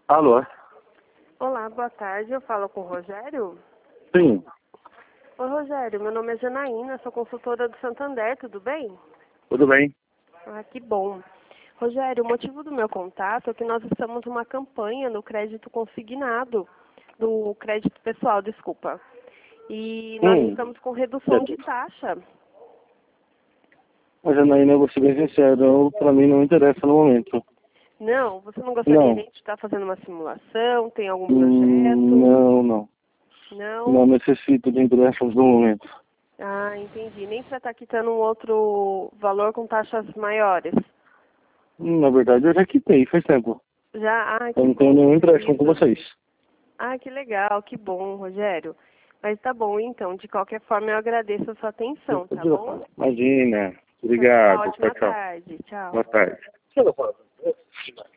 Alô? Olá, boa tarde. Eu falo com o Rogério? Sim, Oi, Rogério. Meu nome é Janaína, sou consultora do Santander, tudo bem? tudo bem? Ah, que bom. Rogério, o motivo do meu contato é que nós estamos numa campanha no crédito consignado, do crédito pessoal, desculpa. E nós estamos com redução de taxa. Mas, Janaína, eu vou ser bem sincero, pra mim não interessa no momento. Não, você não gostaria Não. nem de estar fazendo uma simulação? Tem algum projeto? Não. Não Não? necessito de empréstimos no momento. Ah, entendi. Nem para estar quitando um outro valor com taxas maiores. Na verdade, eu já quitei, faz tempo. Já? Ah, Eu que não tenho bom, nenhum fico empréstimo com feliz. vocês. Ah, que legal, que bom, Rogério. Mas tá bom, então. De qualquer forma, eu agradeço a sua atenção, tá bom? Imagina. Tenha uma Obrigado. Tchau, ótima tchau. tarde. Tchau. Boa tarde.